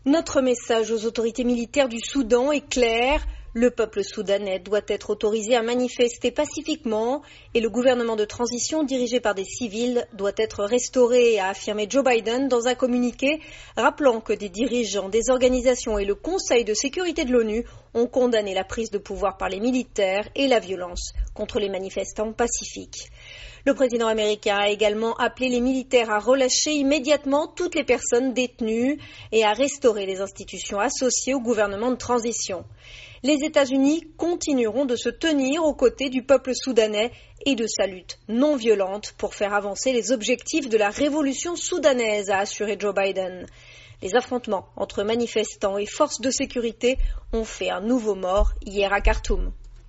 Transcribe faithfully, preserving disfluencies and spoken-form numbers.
Notre message aux autorités militaires du Soudan est clair. Le peuple soudanais doit être autorisé à manifester pacifiquement et le gouvernement de transition dirigé par des civils doit être restauré, a affirmé Joe Biden dans un communiqué, rappelant que des dirigeants des organisations et le Conseil de sécurité de l'ONU ont condamné la prise de pouvoir par les militaires et la violence contre les manifestants pacifiques. Le président américain a également appelé les militaires à relâcher immédiatement toutes les personnes détenues et à restaurer les institutions associées au gouvernement de transition. Les États-Unis continueront de se tenir aux côtés du peuple soudanais et de sa lutte non violente pour faire avancer les objectifs de la révolution soudanaise, a assuré Joe Biden. Les affrontements entre manifestants et forces de sécurité ont fait un nouveau mort hier à Khartoum.